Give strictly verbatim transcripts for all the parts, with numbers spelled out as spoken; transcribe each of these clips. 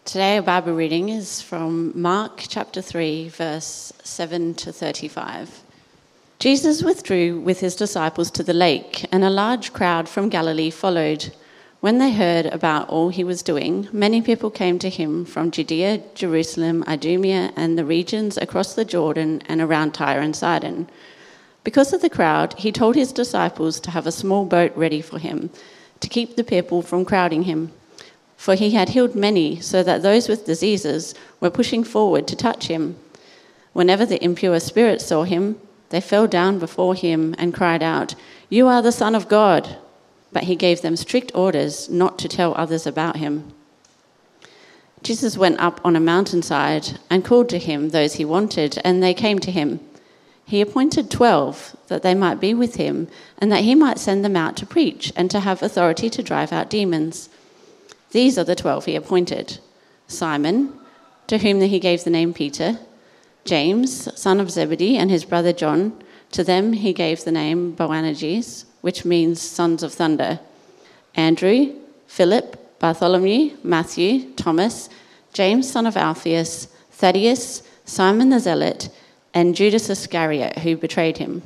Today our Bible reading is from Mark chapter three, verse seven to thirty-five. Jesus withdrew with his disciples to the lake, and a large crowd from Galilee followed. When they heard about all he was doing, many people came to him from Judea, Jerusalem, Idumea, and the regions across the Jordan and around Tyre and Sidon. Because of the crowd, he told his disciples to have a small boat ready for him, to keep the people from crowding him. For he had healed many, so that those with diseases were pushing forward to touch him. Whenever the impure spirits saw him, they fell down before him and cried out, "You are the Son of God." But he gave them strict orders not to tell others about him. Jesus went up on a mountainside and called to him those he wanted, and they came to him. He appointed twelve, that they might be with him, and that he might send them out to preach and to have authority to drive out demons. These are the twelve he appointed: Simon, to whom he gave the name Peter; James, son of Zebedee, and his brother John. To them he gave the name Boanerges, which means sons of thunder; Andrew, Philip, Bartholomew, Matthew, Thomas, James, son of Alphaeus, Thaddeus, Simon the Zealot, and Judas Iscariot, who betrayed him.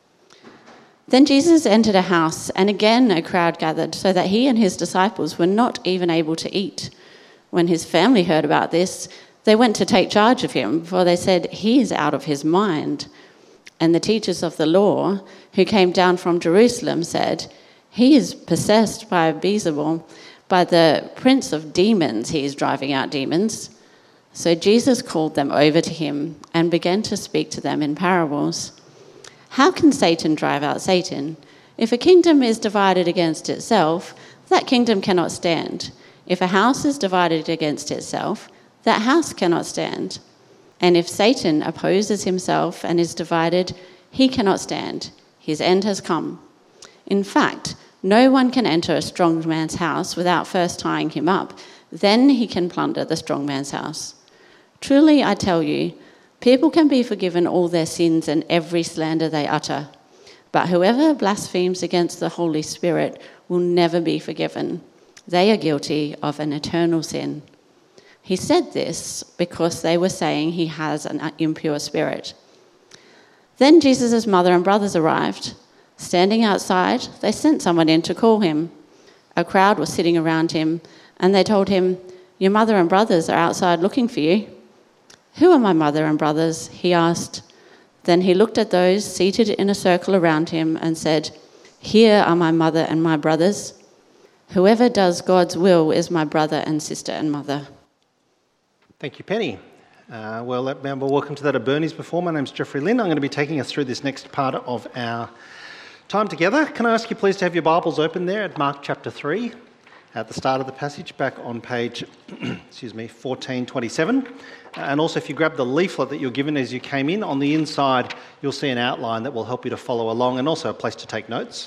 Then Jesus entered a house, and again a crowd gathered, so that he and his disciples were not even able to eat. When his family heard about this, they went to take charge of him, for they said, "He is out of his mind." And the teachers of the law, who came down from Jerusalem, said, "He is possessed by Beelzebul, by the prince of demons he is driving out demons." So Jesus called them over to him and began to speak to them in parables. "How can Satan drive out Satan? If a kingdom is divided against itself, that kingdom cannot stand. If a house is divided against itself, that house cannot stand. And if Satan opposes himself and is divided, he cannot stand. His end has come. In fact, no one can enter a strong man's house without first tying him up. Then he can plunder the strong man's house. Truly, I tell you, people can be forgiven all their sins and every slander they utter. But whoever blasphemes against the Holy Spirit will never be forgiven. They are guilty of an eternal sin." He said this because they were saying he has an impure spirit. Then Jesus' mother and brothers arrived. Standing outside, they sent someone in to call him. A crowd was sitting around him, and they told him, "Your mother and brothers are outside looking for you." "Who are my mother and brothers?" he asked. Then he looked at those seated in a circle around him and said, "Here are my mother and my brothers. Whoever does God's will is my brother and sister and mother." Thank you, Penny. Uh, well, remember, welcome to that at Bernie's before. My name's Jeffrey Lynn. I'm going to be taking us through this next part of our time together. Can I ask you please to have your Bibles open there at Mark chapter three, at the start of the passage, back on page, excuse me, fourteen twenty-seven. And also, if you grab the leaflet that you're given as you came in, on the inside you'll see an outline that will help you to follow along, and also a place to take notes.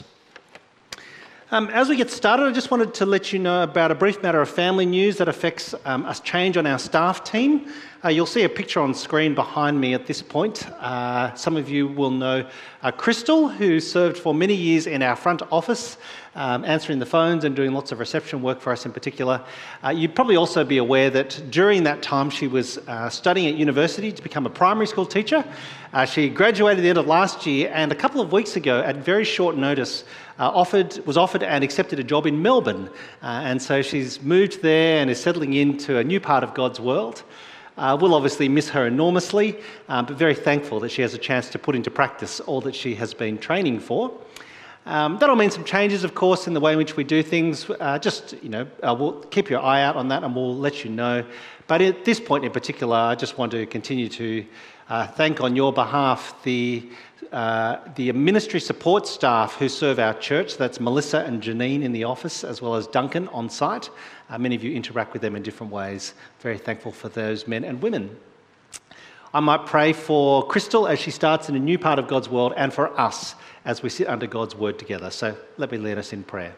Um, as we get started, I just wanted to let you know about a brief matter of family news that affects um, a change on our staff team. Uh, you'll see a picture on screen behind me at this point. Uh, some of you will know uh, Crystal, who served for many years in our front office, um, answering the phones and doing lots of reception work for us in particular. Uh, you'd probably also be aware that during that time she was uh, studying at university to become a primary school teacher. Uh, she graduated at the end of last year, and a couple of weeks ago, at very short notice, uh, offered was offered and accepted a job in Melbourne. Uh, and so she's moved there and is settling into a new part of God's world. Uh, we'll obviously miss her enormously, um, but very thankful that she has a chance to put into practice all that she has been training for. Um, that'll mean some changes, of course, in the way in which we do things. Uh, just, you know, uh, we'll keep your eye out on that and we'll let you know. But at this point in particular, I just want to continue to uh, thank on your behalf the uh, the ministry support staff who serve our church. That's Melissa and Janine in the office, as well as Duncan on site. Uh, many of you interact with them in different ways. Very thankful for those men and women. I might pray for Crystal as she starts in a new part of God's world, and for us as we sit under God's word together. So let me lead us in prayer.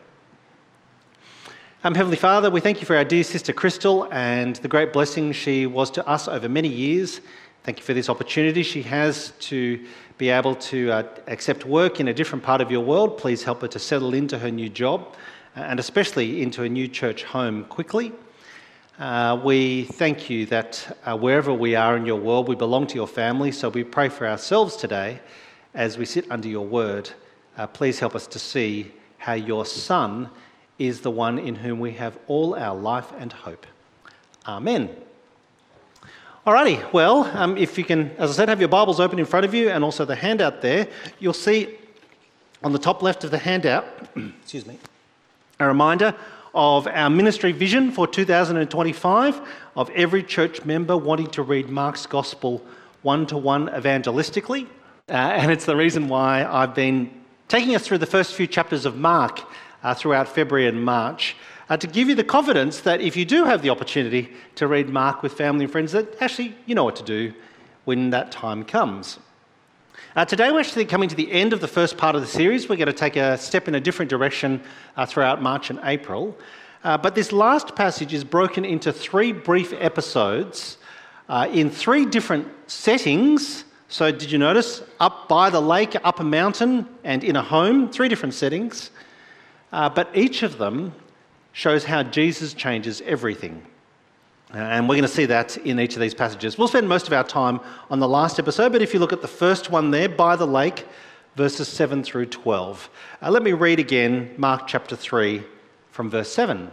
Um, Heavenly Father, we thank you for our dear sister Crystal and the great blessing she was to us over many years. Thank you for this opportunity she has to be able to uh, accept work in a different part of your world. Please help her to settle into her new job, uh, and especially into a new church home quickly. Uh, we thank you that uh, wherever we are in your world, we belong to your family, so we pray for ourselves today as we sit under your word. Uh, please help us to see how your Son is the one in whom we have all our life and hope. Amen. Alrighty, well, um, if you can, as I said, have your Bibles open in front of you and also the handout there, you'll see on the top left of the handout, excuse me, a reminder of our ministry vision for two thousand twenty-five, of every church member wanting to read Mark's Gospel one-to-one evangelistically. Uh, and it's the reason why I've been taking us through the first few chapters of Mark uh, throughout February and March, uh, to give you the confidence that if you do have the opportunity to read Mark with family and friends, that actually you know what to do when that time comes. Uh, today we're actually coming to the end of the first part of the series. We're going to take a step in a different direction uh, throughout March and April. Uh, but this last passage is broken into three brief episodes uh, in three different settings. So did you notice? Up by the lake, up a mountain, and in a home. Three different settings. Uh, but each of them shows how Jesus changes everything. Uh, and we're going to see that in each of these passages. We'll spend most of our time on the last episode, but if you look at the first one there, by the lake, verses seven through twelve. Uh, let me read again Mark chapter three from verse seven.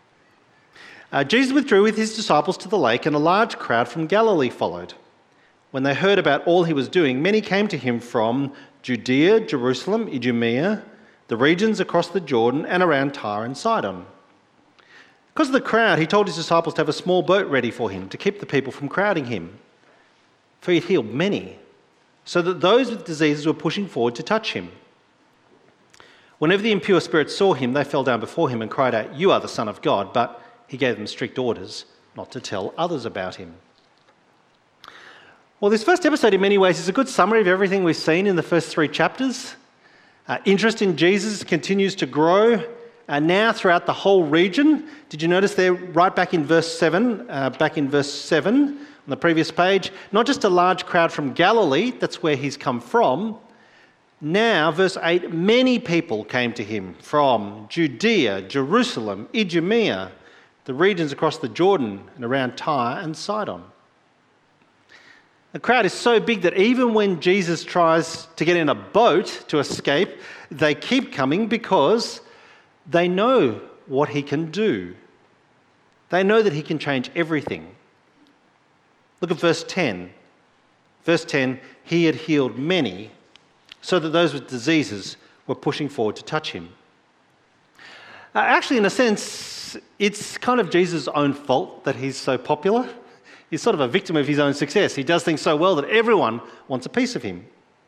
Uh, Jesus withdrew with his disciples to the lake, and a large crowd from Galilee followed. When they heard about all he was doing, many came to him from Judea, Jerusalem, Idumea, the regions across the Jordan, and around Tyre and Sidon. Because of the crowd, he told his disciples to have a small boat ready for him to keep the people from crowding him. For he had healed many, so that those with diseases were pushing forward to touch him. Whenever the impure spirits saw him, they fell down before him and cried out, "You are the Son of God," but he gave them strict orders not to tell others about him. Well, this first episode in many ways is a good summary of everything we've seen in the first three chapters. Uh, interest in Jesus continues to grow uh, now throughout the whole region. Did you notice there, right back in verse seven, uh, back in verse seven on the previous page, not just a large crowd from Galilee, that's where he's come from. Now, verse eight, many people came to him from Judea, Jerusalem, Idumea, the regions across the Jordan and around Tyre and Sidon. The crowd is so big that even when Jesus tries to get in a boat to escape, they keep coming because they know what he can do. They know that he can change everything. Look at verse ten. Verse ten, he had healed many, so that those with diseases were pushing forward to touch him. Uh, actually, in a sense, it's kind of Jesus' own fault that he's so popular. He's sort of a victim of his own success. He does things so well that everyone wants a piece of him.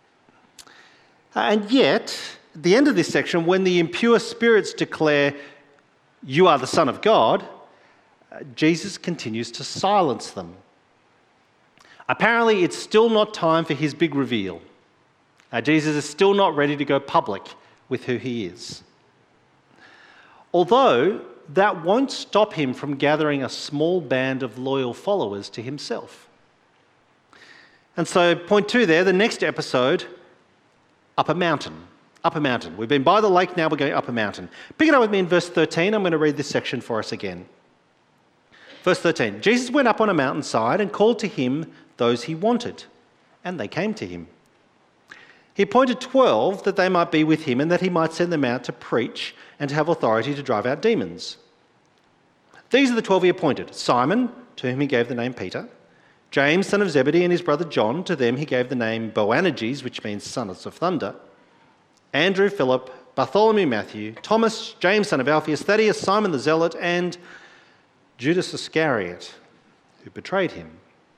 And yet, at the end of this section, when the impure spirits declare, "You are the Son of God," Jesus continues to silence them. Apparently, it's still not time for his big reveal. Uh, Jesus is still not ready to go public with who he is. Although that won't stop him from gathering a small band of loyal followers to himself. And so, point two there, the next episode, up a mountain. Up a mountain. We've been by the lake, now we're going up a mountain. Pick it up with me in verse thirteen. I'm going to read this section for us again. Verse thirteen. Jesus went up on a mountainside and called to him those he wanted, and they came to him. He appointed twelve that they might be with him and that he might send them out to preach and to have authority to drive out demons. These are the twelve he appointed: Simon, to whom he gave the name Peter; James, son of Zebedee, and his brother John, to them he gave the name Boanerges, which means sons of thunder; Andrew, Philip, Bartholomew, Matthew, Thomas, James, son of Alphaeus, Thaddeus, Simon the Zealot, and Judas Iscariot, who betrayed him.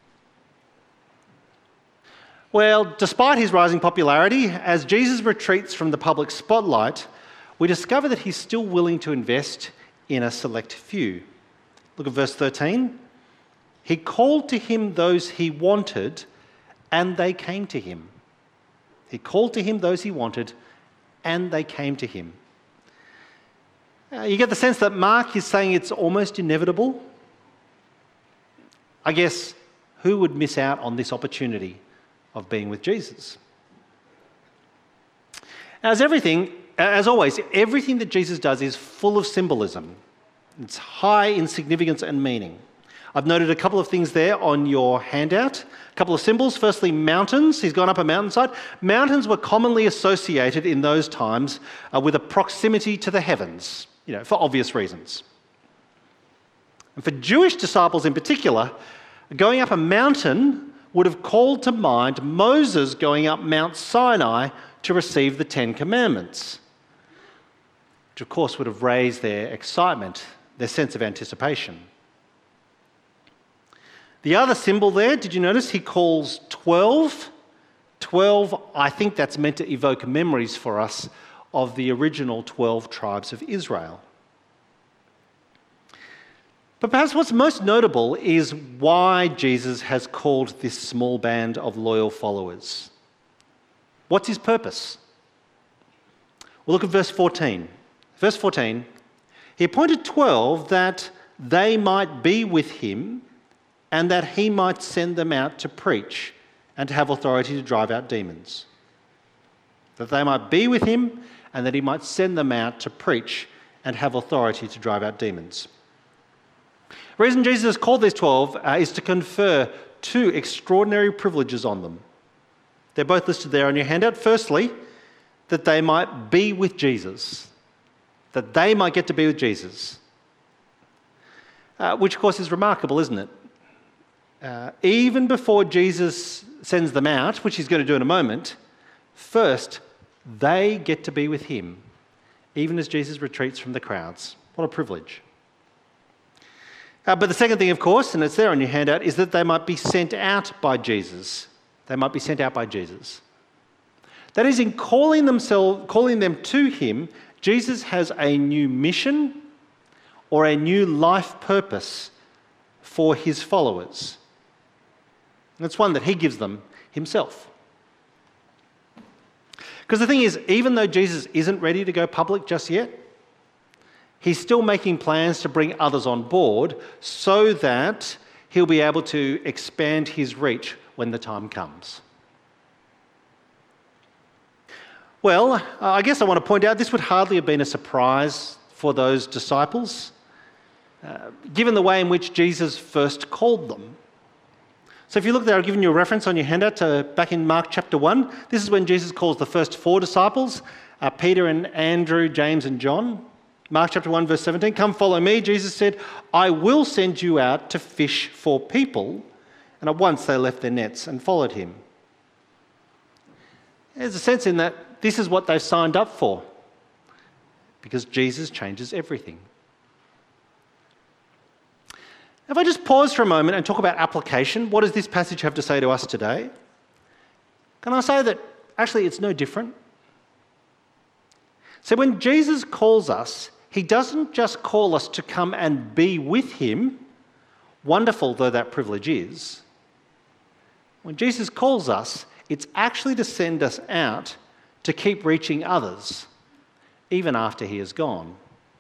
Well, despite his rising popularity, as Jesus retreats from the public spotlight, we discover that he's still willing to invest in a select few. Look at verse thirteen. He called to him those he wanted, and they came to him. He called to him those he wanted, and they came to him. Uh, you get the sense that Mark is saying it's almost inevitable. I guess, who would miss out on this opportunity of being with Jesus? As everything, as always, everything that Jesus does is full of symbolism. It's high in significance and meaning. I've noted a couple of things there on your handout. A couple of symbols. Firstly, mountains. He's gone up a mountainside. Mountains were commonly associated in those times uh, with a proximity to the heavens, you know, for obvious reasons. And for Jewish disciples in particular, going up a mountain would have called to mind Moses going up Mount Sinai to receive the Ten Commandments, which of course would have raised their excitement, their sense of anticipation. The other symbol there, did you notice he calls twelve? twelve, I think that's meant to evoke memories for us of the original twelve tribes of Israel. But perhaps what's most notable is why Jesus has called this small band of loyal followers. What's his purpose? Well, look at verse fourteen. Verse fourteen, he appointed twelve that they might be with him and that he might send them out to preach and to have authority to drive out demons. That they might be with him and that he might send them out to preach and have authority to drive out demons. The reason Jesus has called these twelve uh, is to confer two extraordinary privileges on them. They're both listed there on your handout. Firstly, that they might be with Jesus. That they might get to be with Jesus. Uh, which, of course, is remarkable, isn't it? Uh, even before Jesus sends them out, which he's going to do in a moment, first, they get to be with him, even as Jesus retreats from the crowds. What a privilege. Uh, but the second thing, of course, and it's there on your handout, is that they might be sent out by Jesus. They might be sent out by Jesus. That is, in calling themselves, calling them to him, Jesus has a new mission or a new life purpose for his followers. And it's one that he gives them himself. Because the thing is, even though Jesus isn't ready to go public just yet, he's still making plans to bring others on board so that he'll be able to expand his reach when the time comes. Well, uh, I guess I want to point out this would hardly have been a surprise for those disciples, uh, given the way in which Jesus first called them. So if you look there, I've given you a reference on your handout to back in Mark chapter one. This is when Jesus calls the first four disciples, uh, Peter and Andrew, James and John. Mark chapter one, verse seventeen, "Come follow me," Jesus said, "I will send you out to fish for people." And at once they left their nets and followed him. There's a sense in that this is what they've signed up for, because Jesus changes everything. If I just pause for a moment and talk about application, what does this passage have to say to us today? Can I say that actually it's no different? So when Jesus calls us, he doesn't just call us to come and be with him, wonderful though that privilege is. When Jesus calls us, it's actually to send us out to keep reaching others, even after he is gone.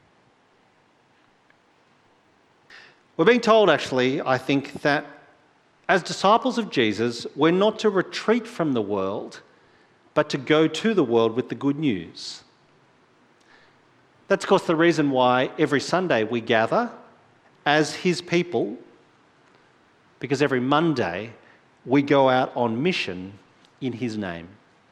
We're being told, actually, I think, that as disciples of Jesus, we're not to retreat from the world, but to go to the world with the good news. That's, of course, the reason why every Sunday we gather as his people, because every Monday we go out on mission in his name.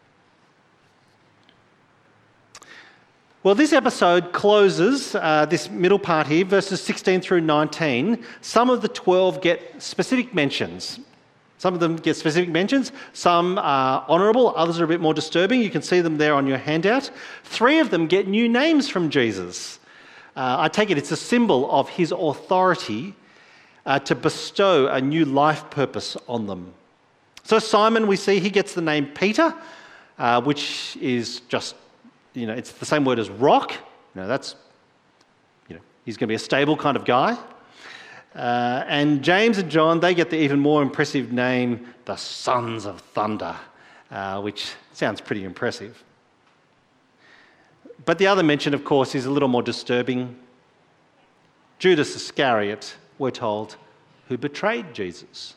Well, this episode closes, uh, this middle part here, verses sixteen through nineteen. Some of the twelve get specific mentions. Some of them get specific mentions. Some are honourable, others are a bit more disturbing. You can see them there on your handout. Three of them get new names from Jesus. Uh, I take it it's a symbol of his authority uh, to bestow a new life purpose on them. So Simon, we see, he gets the name Peter, uh, which is just, you know, it's the same word as rock. You know, that's, you know, he's going to be a stable kind of guy. Uh, and James and John, they get the even more impressive name, the Sons of Thunder, uh, which sounds pretty impressive. But the other mention, of course, is a little more disturbing. Judas Iscariot, we're told, who betrayed Jesus.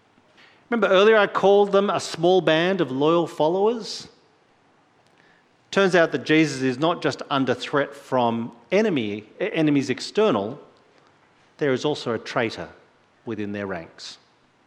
Remember earlier I called them a small band of loyal followers? turns out that Jesus is not just under threat from enemy, enemies external, there is also a traitor within their ranks.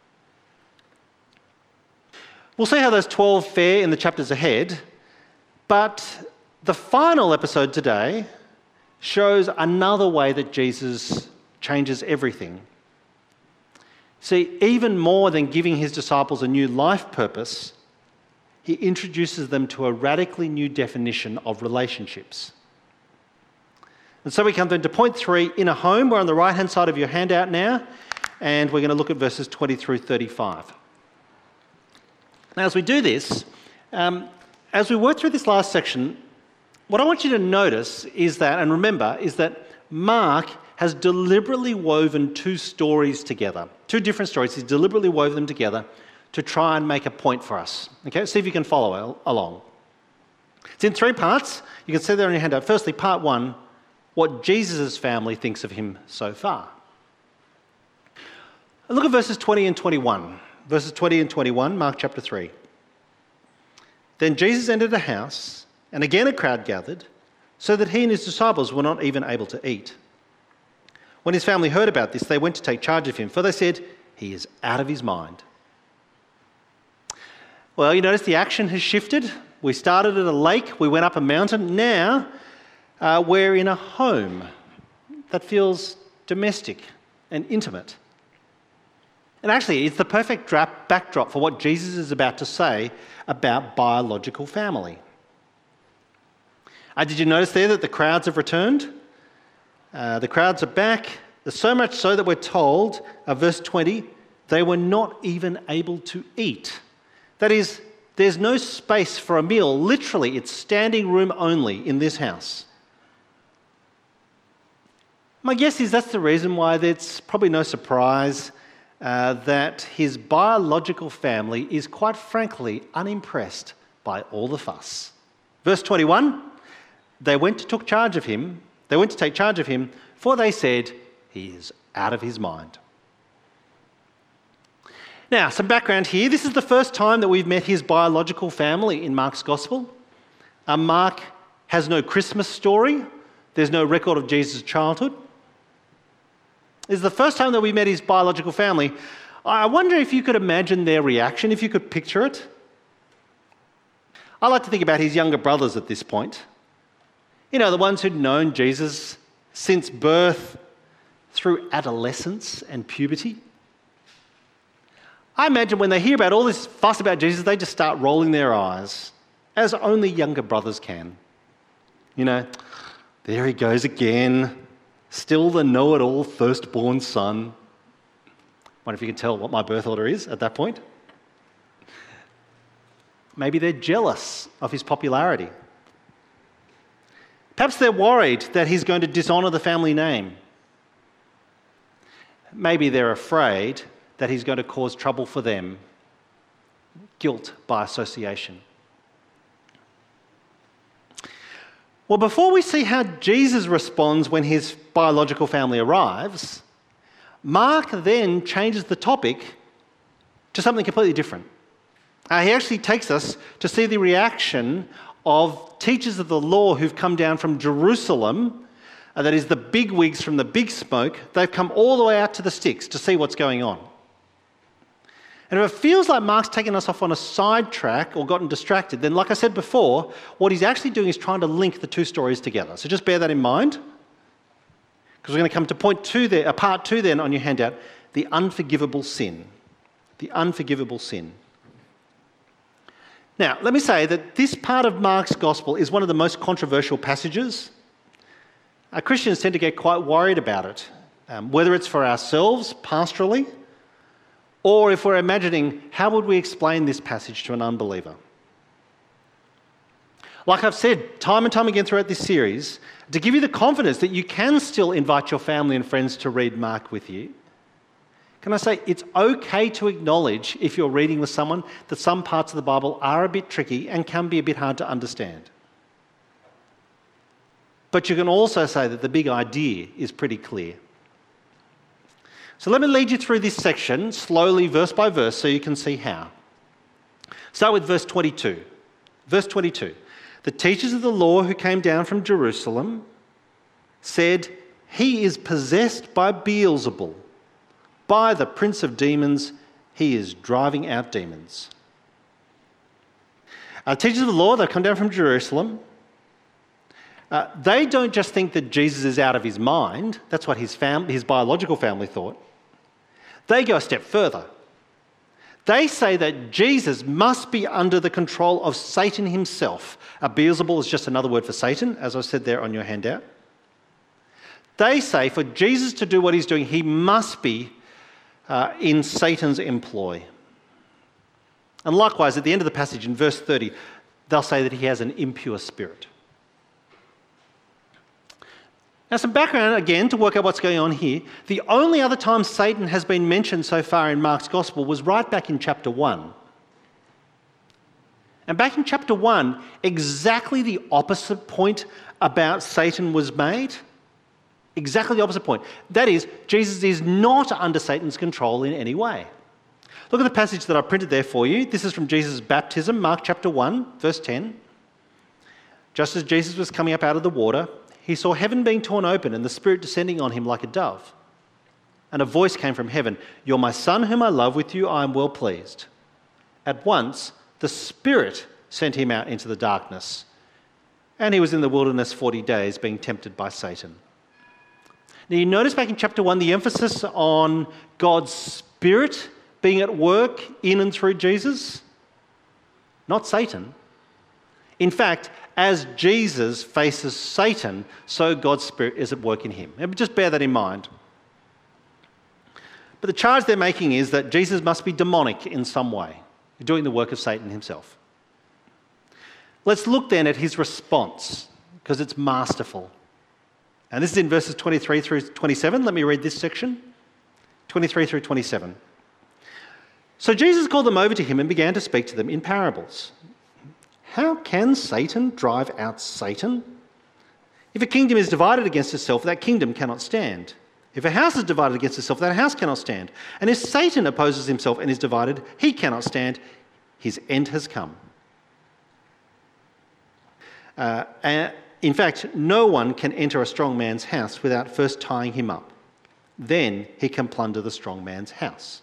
We'll see how those twelve fare in the chapters ahead, but the final episode today shows another way that Jesus changes everything. See, even more than giving his disciples a new life purpose, he introduces them to a radically new definition of relationships. And so we come then to point three, in a home. We're on the right-hand side of your handout now, and we're going to look at verses twenty through thirty-five. Now, as we do this, um, as we work through this last section, what I want you to notice is that, and remember, is that Mark has deliberately woven two stories together, two different stories. He's deliberately woven them together to try and make a point for us. Okay, see if you can follow along. It's in three parts. You can see there on your handout. Firstly, part one, what Jesus' family thinks of him so far. Look at verses twenty and twenty-one. Verses twenty and twenty-one, Mark chapter three. Then Jesus entered a house, and again a crowd gathered, so that he and his disciples were not even able to eat. When his family heard about this, they went to take charge of him, for they said, he is out of his mind. Well, you notice the action has shifted. We started at a lake, we went up a mountain. Now uh, we're in a home that feels domestic and intimate. And actually, it's the perfect drap- backdrop for what Jesus is about to say about biological family. Uh, did you notice there that the crowds have returned? Uh, the crowds are back. There's so much so that we're told, uh, verse twenty, they were not even able to eat. That is, there's no space for a meal. Literally, it's standing room only in this house. My guess is that's the reason why there's probably no surprise uh, that his biological family is quite frankly unimpressed by all the fuss. Verse twenty-one, they went to took charge of him. They went to take charge of him, for they said, he is out of his mind. Now, some background here. This is the first time that we've met his biological family in Mark's Gospel. Uh, Mark has no Christmas story. There's no record of Jesus' childhood. This is the first time that we met his biological family. I wonder if you could imagine their reaction, if you could picture it. I like to think about his younger brothers at this point. You know, the ones who'd known Jesus since birth through adolescence and puberty. I imagine when they hear about all this fuss about Jesus, they just start rolling their eyes, as only younger brothers can. You know, there he goes again, still the know-it-all firstborn son. Wonder if you can tell what my birth order is at that point. Maybe they're jealous of his popularity. Perhaps they're worried that he's going to dishonour the family name. Maybe they're afraid that he's going to cause trouble for them. Guilt by association. Well, before we see how Jesus responds when his biological family arrives, Mark then changes the topic to something completely different. Uh, he actually takes us to see the reaction of teachers of the law who've come down from Jerusalem, uh, that is the bigwigs from the big smoke. They've come all the way out to the sticks to see what's going on. And if it feels like Mark's taken us off on a sidetrack or gotten distracted, then like I said before, what he's actually doing is trying to link the two stories together. So just bear that in mind, because we're going to come to point two there, uh, part two then on your handout, the unforgivable sin. The unforgivable sin. Now, let me say that this part of Mark's Gospel is one of the most controversial passages. Uh, Christians tend to get quite worried about it, um, whether it's for ourselves pastorally, or if we're imagining, how would we explain this passage to an unbeliever? Like I've said time and time again throughout this series, to give you the confidence that you can still invite your family and friends to read Mark with you, can I say it's okay to acknowledge, if you're reading with someone, that some parts of the Bible are a bit tricky and can be a bit hard to understand. But you can also say that the big idea is pretty clear. So let me lead you through this section slowly, verse by verse, so you can see how. Start with verse twenty-two. Verse twenty-two. the teachers of the law who came down from Jerusalem said, "He is possessed by Beelzebul. By the prince of demons, he is driving out demons." Uh, teachers of the law, they've come down from Jerusalem. Uh, they don't just think that Jesus is out of his mind. That's what his, fam- his biological family thought. They go a step further. They say that Jesus must be under the control of Satan himself. Uh, Beelzebul is just another word for Satan, as I said there on your handout. They say for Jesus to do what he's doing, he must be uh, in Satan's employ. And likewise, at the end of the passage in verse thirty, they'll say that he has an impure spirit. Now, some background again to work out what's going on here. The only other time Satan has been mentioned so far in Mark's Gospel was right back in chapter one. And back in chapter one, exactly the opposite point about Satan was made. Exactly the opposite point. That is, Jesus is not under Satan's control in any way. Look at the passage that I printed there for you. This is from Jesus' baptism, Mark chapter one, verse ten. Just as Jesus was coming up out of the water, he saw heaven being torn open and the Spirit descending on him like a dove. And a voice came from heaven, "You're my Son whom I love, with you I am well pleased." At once, the Spirit sent him out into the darkness, and he was in the wilderness forty days being tempted by Satan. Now you notice back in chapter one the emphasis on God's Spirit being at work in and through Jesus, not Satan. In fact, as Jesus faces Satan, so God's Spirit is at work in him. Just bear that in mind. But the charge they're making is that Jesus must be demonic in some way, doing the work of Satan himself. Let's look then at his response, because it's masterful. And this is in verses twenty-three through twenty-seven. Let me read this section. twenty-three through twenty-seven. So Jesus called them over to him and began to speak to them in parables. "How can Satan drive out Satan? If a kingdom is divided against itself, that kingdom cannot stand. If a house is divided against itself, that house cannot stand. And if Satan opposes himself and is divided, he cannot stand. His end has come. Uh, and in fact, no one can enter a strong man's house without first tying him up. Then he can plunder the strong man's house."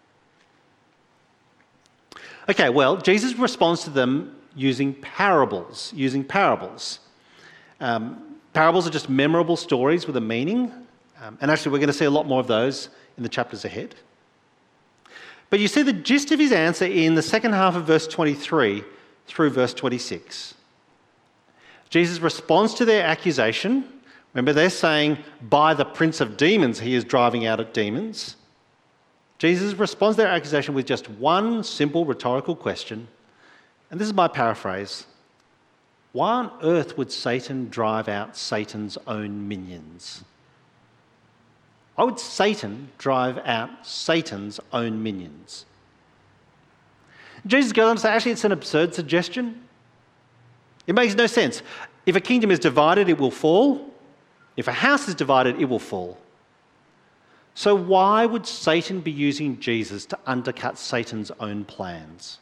Okay, well, Jesus responds to them using parables, using parables. Um, parables are just memorable stories with a meaning. Um, and actually, we're going to see a lot more of those in the chapters ahead. But you see the gist of his answer in the second half of verse twenty-three through verse twenty-six. Jesus responds to their accusation. Remember, they're saying, by the prince of demons, he is driving out demons. Jesus responds to their accusation with just one simple rhetorical question. And this is my paraphrase. Why on earth would Satan drive out Satan's own minions? Why would Satan drive out Satan's own minions? Jesus goes on to say, actually, it's an absurd suggestion. It makes no sense. If a kingdom is divided, it will fall. If a house is divided, it will fall. So why would Satan be using Jesus to undercut Satan's own plans?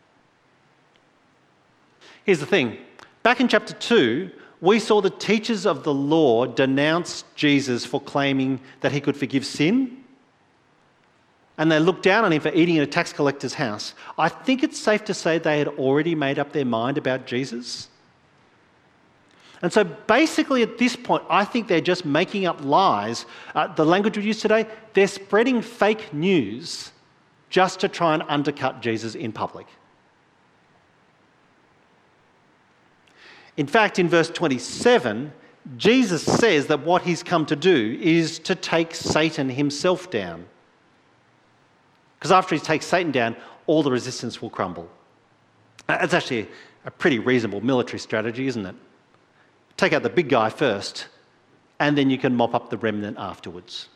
Here's the thing. Back in chapter two, we saw the teachers of the law denounce Jesus for claiming that he could forgive sin. And they looked down on him for eating in a tax collector's house. I think it's safe to say they had already made up their mind about Jesus. And so basically at this point, I think they're just making up lies. Uh, the language we use today, they're spreading fake news just to try and undercut Jesus in public. In fact, in verse twenty-seven, Jesus says that what he's come to do is to take Satan himself down. Because after he takes Satan down, all the resistance will crumble. That's actually a pretty reasonable military strategy, isn't it? Take out the big guy first, and then you can mop up the remnant afterwards.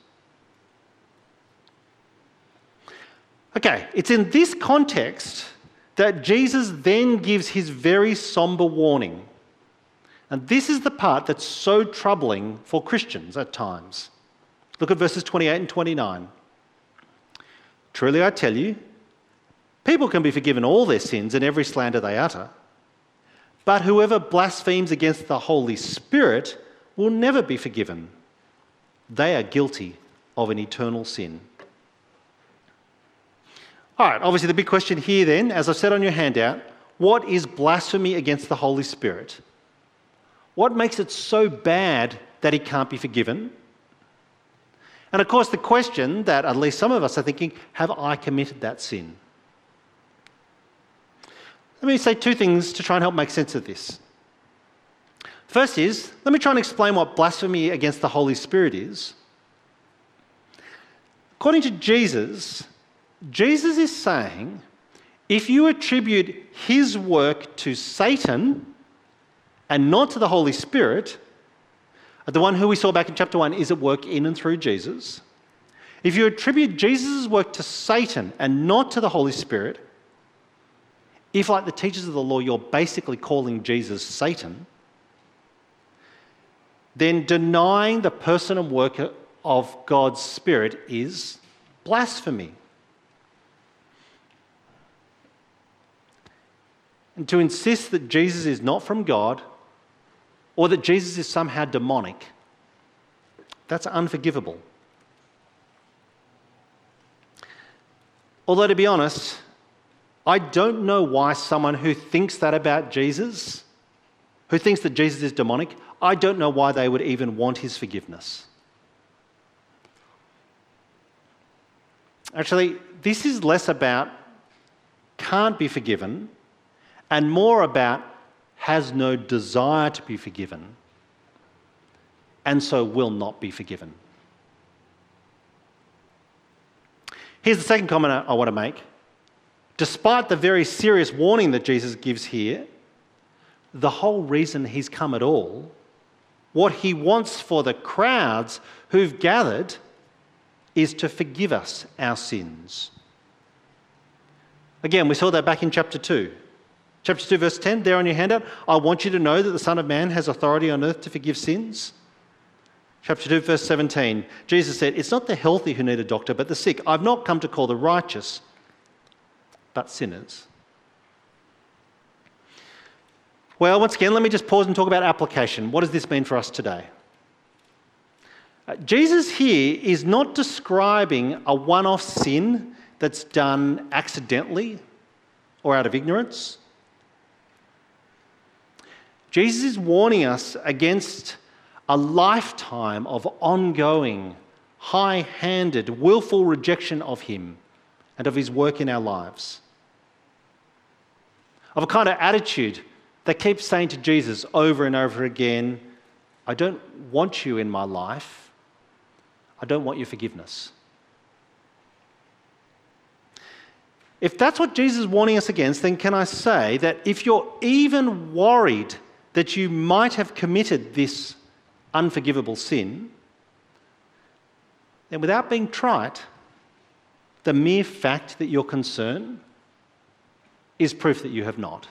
Okay, it's in this context that Jesus then gives his very somber warning. And this is the part that's so troubling for Christians at times. Look at verses twenty-eight and twenty-nine. "Truly I tell you, people can be forgiven all their sins and every slander they utter. But whoever blasphemes against the Holy Spirit will never be forgiven. They are guilty of an eternal sin. All right, obviously the big question here then, as I've said on your handout, what is blasphemy against the Holy Spirit? What makes it so bad that he can't be forgiven? And of course the question that at least some of us are thinking, have I committed that sin? Let me say two things to try and help make sense of this. First is, let me try and explain what blasphemy against the Holy Spirit is. According to Jesus, Jesus is saying, if you attribute his work to Satan and not to the Holy Spirit, the one who we saw back in chapter one is at work in and through Jesus. If you attribute Jesus' work to Satan and not to the Holy Spirit, if, like the teachers of the law, you're basically calling Jesus Satan, then denying the person and work of God's Spirit is blasphemy. And to insist that Jesus is not from God or that Jesus is somehow demonic, that's unforgivable. Although, to be honest, I don't know why someone who thinks that about Jesus, who thinks that Jesus is demonic, I don't know why they would even want his forgiveness. Actually, this is less about can't be forgiven and more about has no desire to be forgiven and so will not be forgiven. Here's the second comment I want to make. Despite the very serious warning that Jesus gives here, the whole reason he's come at all, what he wants for the crowds who've gathered, is to forgive us our sins. Again, we saw that back in chapter two. Chapter two, verse ten, there on your handout, I want you to know that the Son of Man has authority on earth to forgive sins. Chapter two, verse seventeen, Jesus said, it's not the healthy who need a doctor, but the sick. I've not come to call the righteous, but sinners. Well, once again, let me just pause and talk about application. What does this mean for us today? Uh, Jesus here is not describing a one-off sin that's done accidentally or out of ignorance. Jesus is warning us against a lifetime of ongoing, high-handed, willful rejection of him and of his work in our lives. Of a kind of attitude that keeps saying to Jesus over and over again, I don't want you in my life. I don't want your forgiveness. If that's what Jesus is warning us against, then can I say that if you're even worried that you might have committed this unforgivable sin, then without being trite, the mere fact that you're concerned is proof that you have not.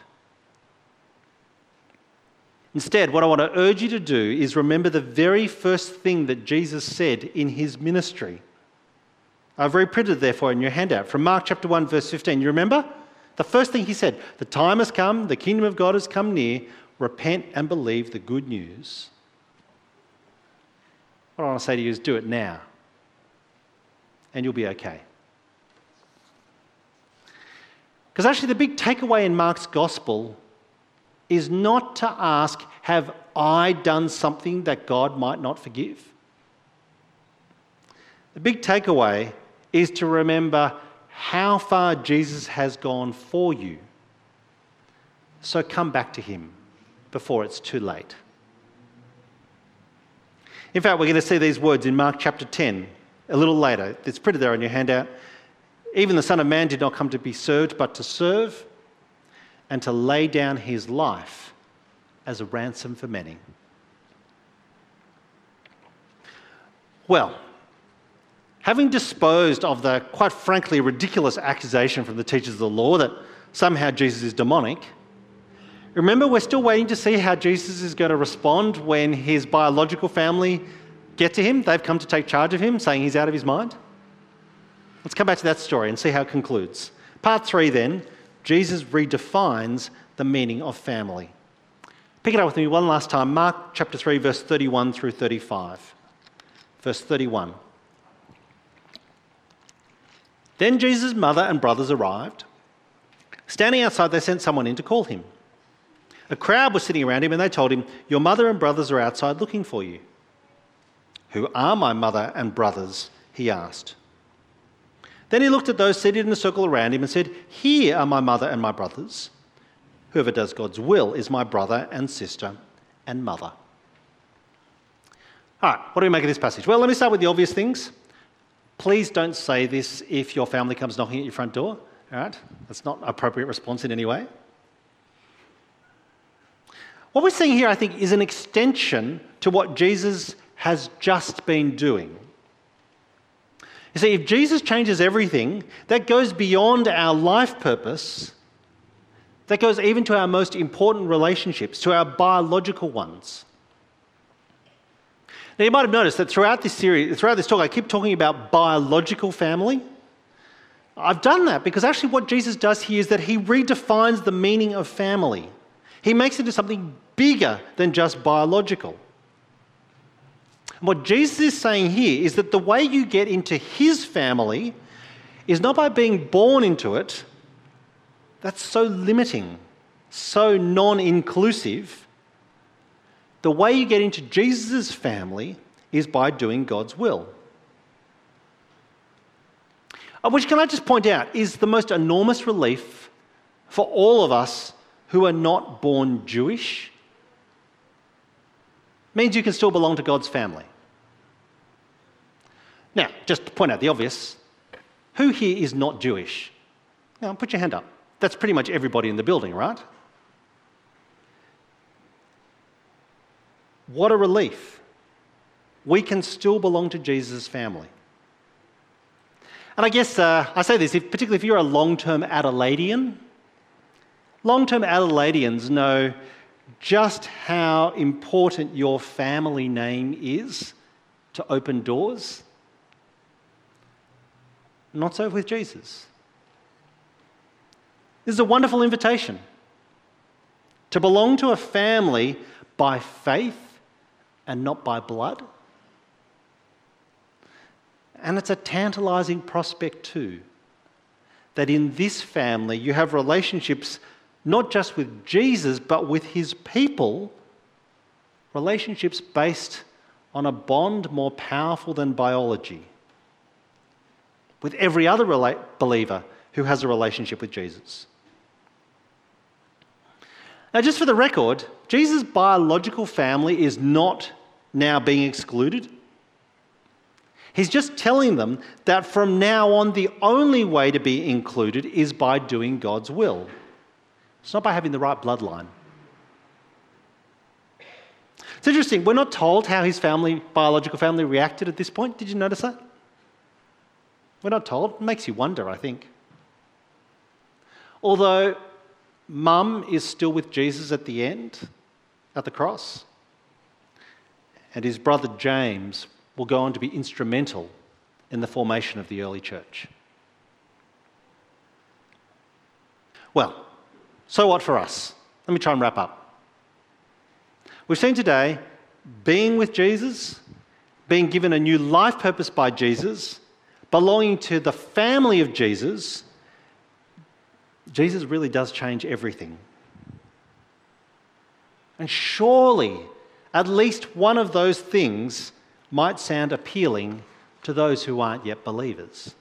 Instead, what I want to urge you to do is remember the very first thing that Jesus said in his ministry. I've reprinted therefore in your handout from Mark chapter one, verse fifteen. You remember? The first thing he said, the time has come, the kingdom of God has come near, repent and believe the good news. What I want to say to you is do it now, and you'll be okay. Because actually the big takeaway in Mark's gospel is not to ask, have I done something that God might not forgive? The big takeaway is to remember how far Jesus has gone for you. So come back to him before it's too late. In fact, we're going to see these words in Mark chapter ten a little later. It's printed there on your handout. Even the Son of Man did not come to be served, but to serve and to lay down his life as a ransom for many. Well, having disposed of the, quite frankly, ridiculous accusation from the teachers of the law that somehow Jesus is demonic, remember we're still waiting to see how Jesus is going to respond when his biological family get to him. They've come to take charge of him, saying he's out of his mind. Let's come back to that story and see how it concludes. Part three then, Jesus redefines the meaning of family. Pick it up with me one last time. Mark chapter three, verse thirty-one through thirty-five. Verse thirty-one. Then Jesus' mother and brothers arrived. Standing outside, they sent someone in to call him. A crowd was sitting around him and they told him, "Your mother and brothers are outside looking for you." "Who are my mother and brothers?" he asked. Then he looked at those seated in a circle around him and said, "Here are my mother and my brothers. Whoever does God's will is my brother and sister and mother." All right, what do we make of this passage? Well, let me start with the obvious things. Please don't say this if your family comes knocking at your front door. All right, that's not an appropriate response in any way. What we're seeing here, I think, is an extension to what Jesus has just been doing. You see, if Jesus changes everything, that goes beyond our life purpose. That goes even to our most important relationships, to our biological ones. Now, you might have noticed that throughout this series, throughout this talk, I keep talking about biological family. I've done that because actually what Jesus does here is that he redefines the meaning of family. He makes it into something bigger than just biological. And what Jesus is saying here is that the way you get into his family is not by being born into it. That's so limiting, so non-inclusive. The way you get into Jesus' family is by doing God's will. Which, can I just point out, is the most enormous relief for all of us who are not born Jewish. Means you can still belong to God's family. Now, just to point out the obvious, who here is not Jewish? Now, put your hand up. That's pretty much everybody in the building, right? What a relief. We can still belong to Jesus' family. And I guess uh, I say this, if, particularly if you're a long-term Adelaidean, long-term Adelaideans know just how important your family name is to open doors. Not so with Jesus. This is a wonderful invitation to belong to a family by faith and not by blood. And it's a tantalising prospect too, that in this family you have relationships not just with Jesus, but with his people, relationships based on a bond more powerful than biology, with every other rela- believer who has a relationship with Jesus. Now, just for the record, Jesus' biological family is not now being excluded. He's just telling them that from now on, the only way to be included is by doing God's will. It's not by having the right bloodline. It's interesting, we're not told how his family, biological family reacted at this point. Did you notice that? We're not told. It makes you wonder, I think. Although Mum is still with Jesus at the end, at the cross, and his brother James will go on to be instrumental in the formation of the early church. Well, so what for us? Let me try and wrap up. We've seen today being with Jesus, being given a new life purpose by Jesus, belonging to the family of Jesus. Jesus really does change everything. And surely at least one of those things might sound appealing to those who aren't yet believers.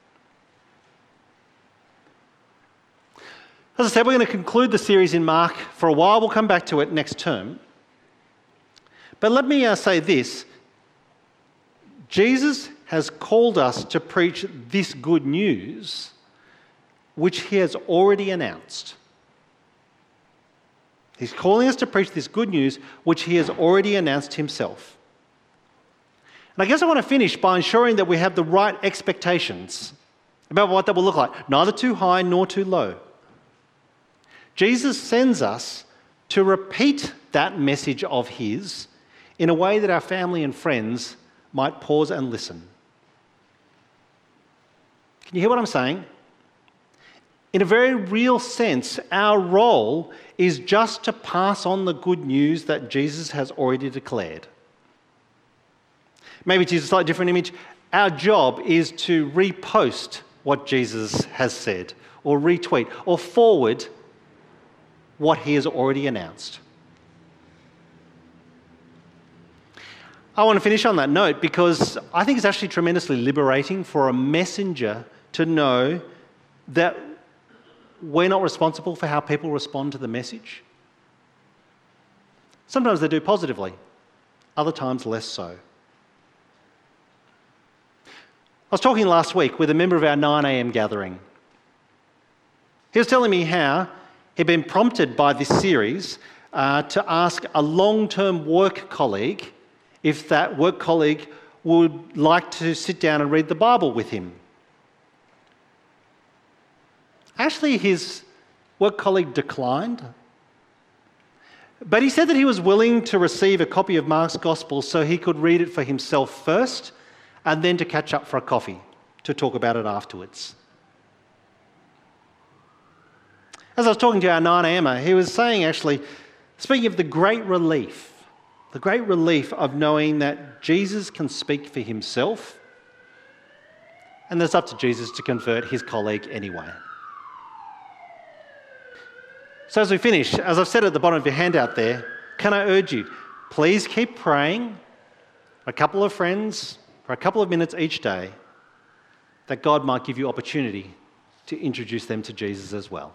As I said, we're going to conclude the series in Mark for a while. We'll come back to it next term. But let me uh, say this. Jesus has called us to preach this good news, which he has already announced. He's calling us to preach this good news, which he has already announced himself. And I guess I want to finish by ensuring that we have the right expectations about what that will look like. Neither too high nor too low. Jesus sends us to repeat that message of his in a way that our family and friends might pause and listen. Can you hear what I'm saying? In a very real sense, our role is just to pass on the good news that Jesus has already declared. Maybe to use a slightly different image, our job is to repost what Jesus has said, or retweet, or forward what he has already announced. I want to finish on that note because I think it's actually tremendously liberating for a messenger to know that we're not responsible for how people respond to the message. Sometimes they do positively, other times less so. I was talking last week with a member of our nine a m gathering. He was telling me how he'd been prompted by this series uh, to ask a long-term work colleague if that work colleague would like to sit down and read the Bible with him. Actually, his work colleague declined, but he said that he was willing to receive a copy of Mark's Gospel so he could read it for himself first and then to catch up for a coffee to talk about it afterwards. As I was talking to our nine a m-er, he was saying actually, speaking of the great relief, the great relief of knowing that Jesus can speak for himself, and it's up to Jesus to convert his colleague anyway. So as we finish, as I've said at the bottom of your handout there, can I urge you, please keep praying a couple of friends for a couple of minutes each day that God might give you opportunity to introduce them to Jesus as well.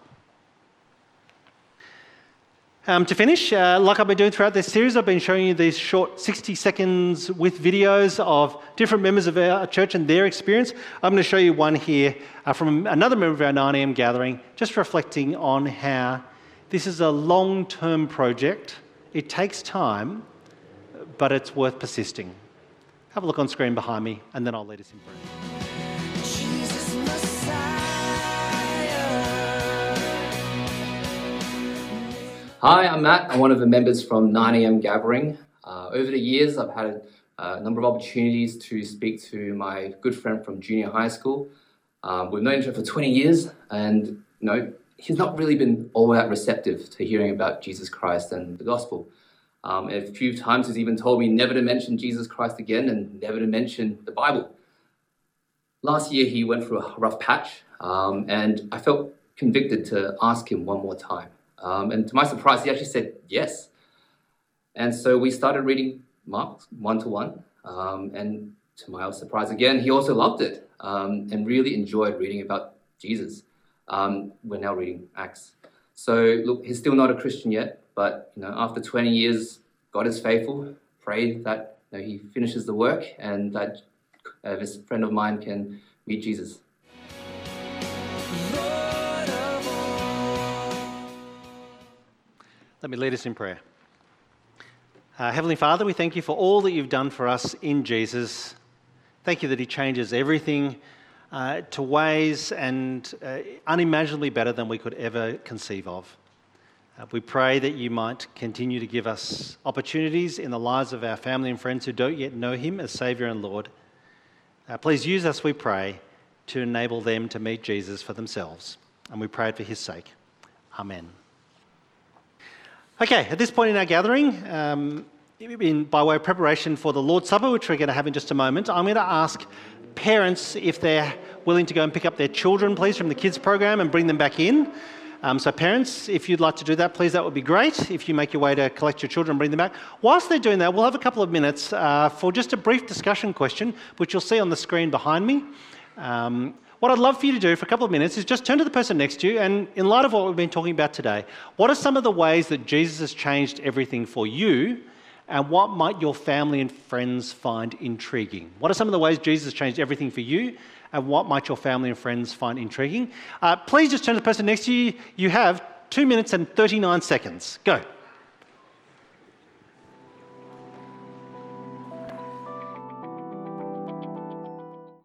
Um, to finish, uh, like I've been doing throughout this series, I've been showing you these short sixty seconds with videos of different members of our church and their experience. I'm going to show you one here uh, from another member of our nine a m gathering, just reflecting on how this is a long-term project. It takes time, but it's worth persisting. Have a look on screen behind me, and then I'll lead us in prayer. Hi, I'm Matt. I'm one of the members from nine a m Gathering. Uh, over the years, I've had a, a number of opportunities to speak to my good friend from junior high school. Um, we've known each other for twenty years, and you know, he's not really been all that receptive to hearing about Jesus Christ and the gospel. Um, and a few times he's even told me never to mention Jesus Christ again and never to mention the Bible. Last year, he went through a rough patch, um, and I felt convicted to ask him one more time. Um, and to my surprise, he actually said yes. And so we started reading Mark one-to-one. Um, and to my surprise again, he also loved it um, and really enjoyed reading about Jesus. Um, we're now reading Acts. So look, he's still not a Christian yet, but you know, after twenty years, God is faithful. Pray that you know, he finishes the work and that uh, this friend of mine can meet Jesus. Let me lead us in prayer. Uh, Heavenly Father, we thank you for all that you've done for us in Jesus. Thank you that he changes everything uh, to ways and uh, unimaginably better than we could ever conceive of. Uh, we pray that you might continue to give us opportunities in the lives of our family and friends who don't yet know him as Saviour and Lord. Uh, please use us, we pray, to enable them to meet Jesus for themselves. And we pray it for his sake. Amen. Okay, at this point in our gathering, um, in, by way of preparation for the Lord's Supper, which we're going to have in just a moment, I'm going to ask parents if they're willing to go and pick up their children, please, from the kids program and bring them back in. Um, so parents, if you'd like to do that, please, that would be great. If you make your way to collect your children and bring them back. Whilst they're doing that, we'll have a couple of minutes uh, for just a brief discussion question, which you'll see on the screen behind me. Um, What I'd love for you to do for a couple of minutes is just turn to the person next to you and, in light of what we've been talking about today, what are some of the ways that Jesus has changed everything for you, and what might your family and friends find intriguing? What are some of the ways Jesus has changed everything for you, and what might your family and friends find intriguing? Uh, please just turn to the person next to you. You have two minutes and thirty-nine seconds. Go.